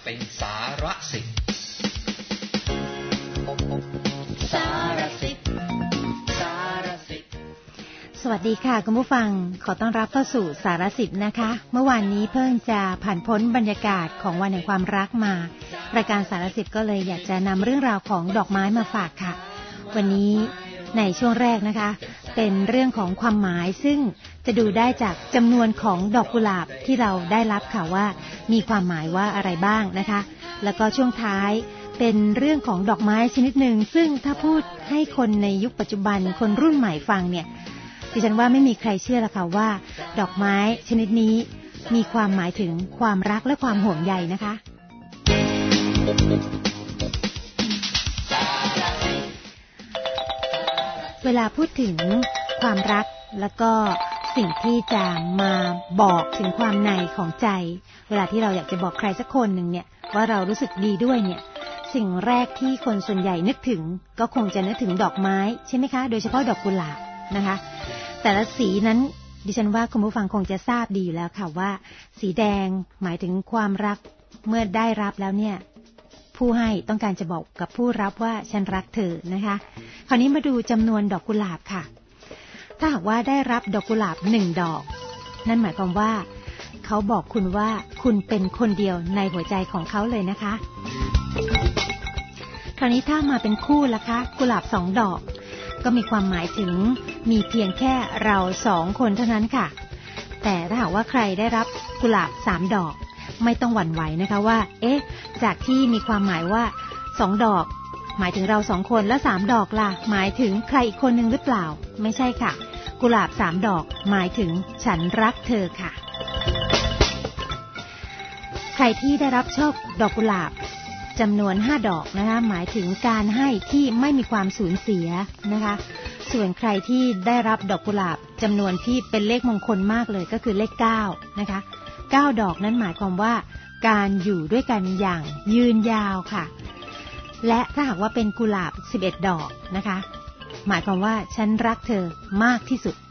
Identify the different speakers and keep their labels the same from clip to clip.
Speaker 1: เป็นสารสิทธิ์
Speaker 2: สารสิทธิ์สวัสดีค่ะคุณผู้ฟังขอต้อนรับเข้าสู่สารสิทธิ์นะคะเมื่อวานนี้เพิ่งจะผ่านพ้นบรรยากาศของวันแห่งความรักมารายการสารสิทธิ์ก็เลยอยากจะนำเรื่องราวของดอกไม้มาฝากค่ะวันนี้ในช่วงแรกนะคะเป็นเรื่องของความหมายซึ่งจะดูได้จากจำนวนของดอกกุหลาบที่เราได้รับค่ะว่ามีความหมายว่าอะไรบ้างนะคะแล้วก็ช่วงท้ายเป็นเรื่องของดอกไม้ชนิดหนึ่งซึ่งถ้าพูดให้คนในยุคปัจจุบันคนรุ่นใหม่ฟังเนี่ยดิฉันว่าไม่มีใครเชื่อละค่ะว่าดอกไม้ชนิดนี้มีความหมายถึงความรักและความห่วงใยนะคะเวลาพูดถึงความรักแล้วก็สิ่งที่จะมาบอกถึงความในของใจเวลาที่เราอยากจะบอกใครสักคนหนึ่งเนี่ยว่าเรารู้สึกดีด้วยเนี่ยสิ่งแรกที่คนส่วนใหญ่นึกถึงก็คงจะนึกถึงดอกไม้ใช่ไหมคะโดยเฉพาะดอกกุหลาบนะคะแต่ละสีนั้นดิฉันว่าคุณผู้ฟังคงจะทราบดีอยู่แล้วค่ะว่าสีแดงหมายถึงความรักเมื่อได้รับแล้วเนี่ยผู้ให้ต้องการจะบอกกับผู้รับว่าฉันรักเธอนะคะคราวนี้มาดูจำนวนดอกกุหลาบค่ะถ้าหากว่าได้รับดอกกุหลาบ1ดอกนั่นหมายความว่าเขาบอกคุณว่าคุณเป็นคนเดียวในหัวใจของเขาเลยนะคะคราวนี้ถ้ามาเป็นคู่ล่ะคะกุหลาบ2ดอกก็มีความหมายถึงมีเพียงแค่เรา2คนเท่านั้นค่ะแต่ถ้าหากว่าใครได้รับกุหลาบ3ดอกไม่ต้องหวั่นไหวนะคะว่าจากที่มีความหมายว่า2ดอกหมายถึงเรา2คนและ3ดอกล่ะหมายถึงใครอีกคนนึงหรือเปล่าไม่ใช่ค่ะกุหลาบ3ดอกหมายถึงฉันรักเธอค่ะใครที่ได้รับช่อดอกกุหลาบจำนวน5ดอกนะคะหมายถึงการให้ที่ไม่มีความสูญเสียนะคะส่วนใครที่ได้รับดอกกุหลาบจำนวนที่เป็นเลขมงคลมากเลยก็คือเลข9นะคะ9ดอกนั้นหมายความว่าการอยู่ด้วยกันอย่างยืนยาวค่ะและถ้าหากว่าเป็นกุหลาบ11ดอกนะคะหมายความว่าฉันรักเธอมากที่สุด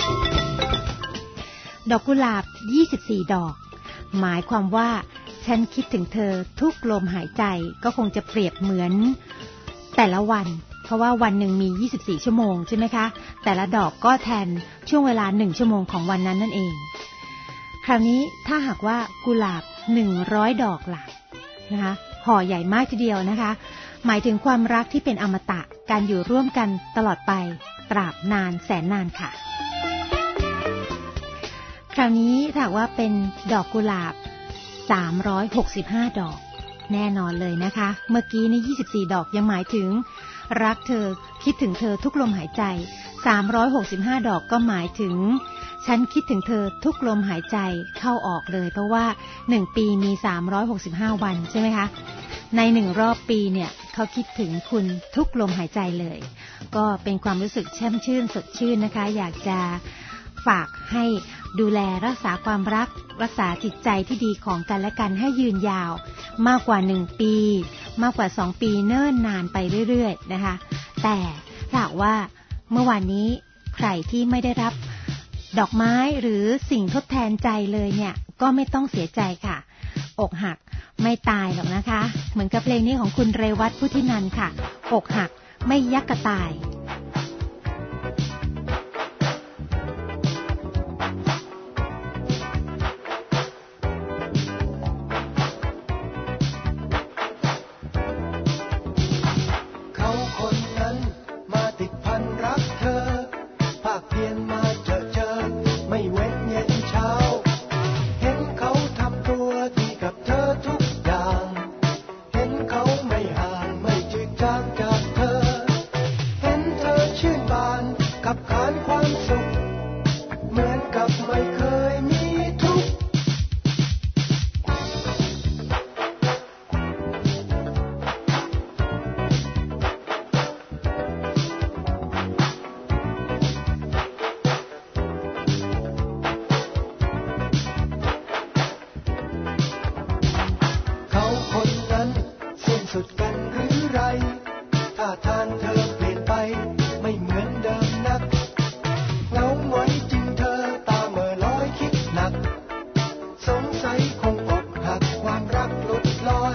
Speaker 2: ดอกกุหลาบ24ดอกหมายความว่าฉันคิดถึงเธอทุกลมหายใจก็คงจะเปรียบเหมือนแต่ละวันเพราะว่าวันหนึ่งมี24ชั่วโมงใช่ไหมคะแต่ละดอกก็แทนช่วงเวลา1ชั่วโมงของวันนั้นนั่นเองคราวนี้ถ้าหากว่ากุหลาบ100ดอกล่ะนะคะห่อใหญ่มากทีเดียวนะคะหมายถึงความรักที่เป็นอมตะการอยู่ร่วมกันตลอดไปตราบนานแสนนานค่ะคราวนี้ถ้าหากว่าเป็นดอกกุหลาบ365ดอกแน่นอนเลยนะคะเมื่อกี้นี่24ดอกยังหมายถึงรักเธอคิดถึงเธอทุกลมหายใจ365ดอกก็หมายถึงฉันคิดถึงเธอทุกลมหายใจเข้าออกเลยเพราะว่า1ปีมี365วันใช่ไหมคะใน1รอบปีเนี่ยเขาคิดถึงคุณทุกลมหายใจเลยก็เป็นความรู้สึกแช่มชื่นสดชื่นนะคะอยากจะฝากให้ดูแลรักษาความรักรักษาจิตใจที่ดีของกันและกันให้ยืนยาวมากกว่า1ปีมากกว่า2ปีเนิ่นนานไปเรื่อยๆนะคะแต่ถ้าหากว่าเมื่อวานนี้ใครที่ไม่ได้รับดอกไม้หรือสิ่งทดแทนใจเลยเนี่ยก็ไม่ต้องเสียใจค่ะอกหักไม่ตายหรอกนะคะเหมือนกับเพลงนี้ของคุณเรวัตพุทธินันท์ค่ะอกหักไม่ยักกระตาย
Speaker 3: สงสัยคงอกหักความรักหลุดลอย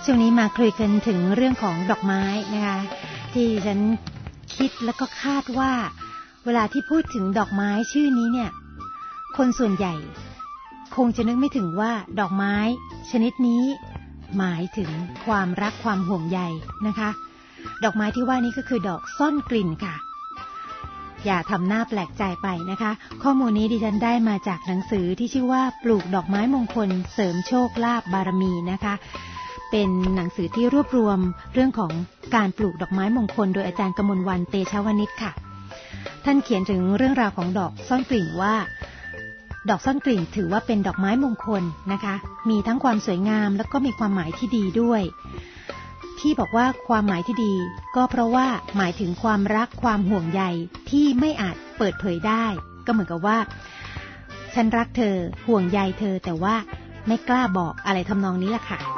Speaker 2: ช่วงนี้มาคุยกันถึงเรื่องของดอกไม้นะคะที่ฉันคิดแล้วก็คาดว่าเวลาที่พูดถึงดอกไม้ชื่อนี้เนี่ยคนส่วนใหญ่คงจะนึกไม่ถึงว่าดอกไม้ชนิดนี้หมายถึงความรักความห่วงใยนะคะดอกไม้ที่ว่านี้ก็คือดอกซ่อนกลิ่นค่ะอย่าทำหน้าแปลกใจไปนะคะข้อมูลนี้ดิฉันได้มาจากหนังสือที่ชื่อว่าปลูกดอกไม้มงคลเสริมโชคลาภบารมีนะคะเป็นหนังสือที่รวบรวมเรื่องของการปลูกดอกไม้มงคลโดยอาจารย์กมลวรรณ เตชะวณิชค่ะท่านเขียนถึงเรื่องราวของดอกซ่อนกลิ่นว่าดอกซ่อนกลิ่นถือว่าเป็นดอกไม้มงคลนะคะมีทั้งความสวยงามแล้วก็มีความหมายที่ดีด้วยที่บอกว่าความหมายที่ดีก็เพราะว่าหมายถึงความรักความห่วงใยที่ไม่อาจเปิดเผยได้ก็เหมือนกับว่าฉันรักเธอห่วงใยเธอแต่ว่าไม่กล้าบอกอะไรทำนองนี้แหละค่ะ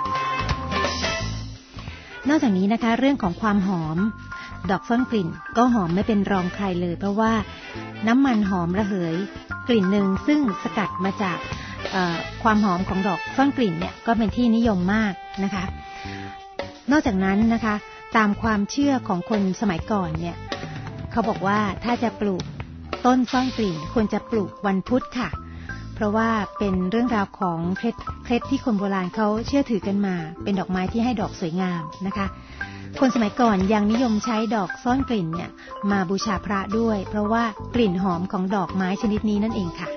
Speaker 2: นอกจากนี้นะคะเรื่องของความหอมดอกซ่อนกลิ่นก็หอมไม่เป็นรองใครเลยเพราะว่าน้ำมันหอมระเหยกลิ่นหนึ่งซึ่งสกัดมาจากความหอมของดอกซ่อนกลิ่นเนี่ยก็เป็นที่นิยมมากนะคะนอกจากนั้นนะคะตามความเชื่อของคนสมัยก่อนเนี่ยเขาบอกว่าถ้าจะปลูกต้นซ่อนกลิ่นควรจะปลูกวันพุธค่ะเพราะว่าเป็นเรื่องราวของเคล็ดที่คนโบราณเขาเชื่อถือกันมาเป็นดอกไม้ที่ให้ดอกสวยงามนะคะคนสมัยก่อนยังนิยมใช้ดอกซ่อนกลิ่นเนี่ยมาบูชาพระด้วยเพราะว่ากลิ่นหอมของดอกไม้ชนิดนี้นั่นเองค่ะ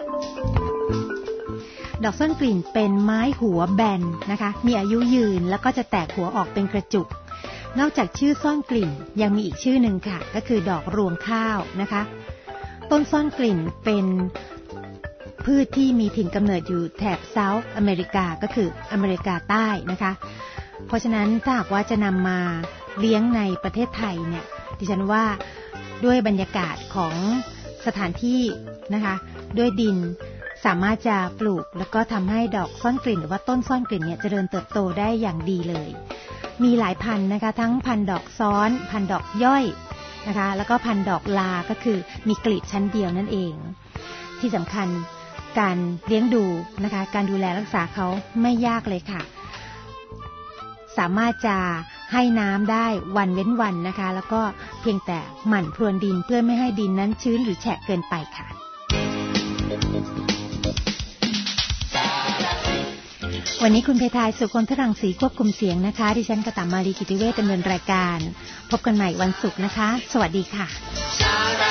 Speaker 2: ดอกซ่อนกลิ่นเป็นไม้หัวแบนนะคะมีอายุยืนแล้วก็จะแตกหัวออกเป็นกระจุกนอกจากชื่อซ่อนกลิ่นยังมีอีกชื่อหนึ่งค่ะก็คือดอกรวงข้าวนะคะต้นซ่อนกลิ่นเป็นพืชที่มีถิ่นกำเนิดอยู่แถบเซาท์อเมริกาก็คืออเมริกาใต้นะคะเพราะฉะนั้นถ้าหากว่าจะนำมาเลี้ยงในประเทศไทยเนี่ยดิฉันว่าด้วยบรรยากาศของสถานที่นะคะด้วยดินสามารถจะปลูกแล้วก็ทำให้ดอกซ่อนกลิ่นหรือว่าต้นซ่อนกลิ่นเนี่ยเจริญเติบโตได้อย่างดีเลยมีหลายพันธุ์นะคะทั้งพันธุ์ดอกซ้อนพันธุ์ดอกย่อยนะคะแล้วก็พันธุ์ดอกลาก็คือมีกลีบชั้นเดียวนั่นเองที่สำคัญการเลี้ยงดูนะคะการดูแลรักษาเขาไม่ยากเลยค่ะสามารถจะให้น้ำได้วันเว้นวันนะคะแล้วก็เพียงแต่หมั่นพรวนดินเพื่อไม่ให้ดินนั้นชื้นหรือแฉะเกินไปค่ะวันนี้คุณเพทายสุคนทรังสีควบคุมเสียงนะคะดิฉันกตมาลีกิติเวชดำเนินรายการพบกันใหม่วันศุกร์นะคะสวัสดีค่ะ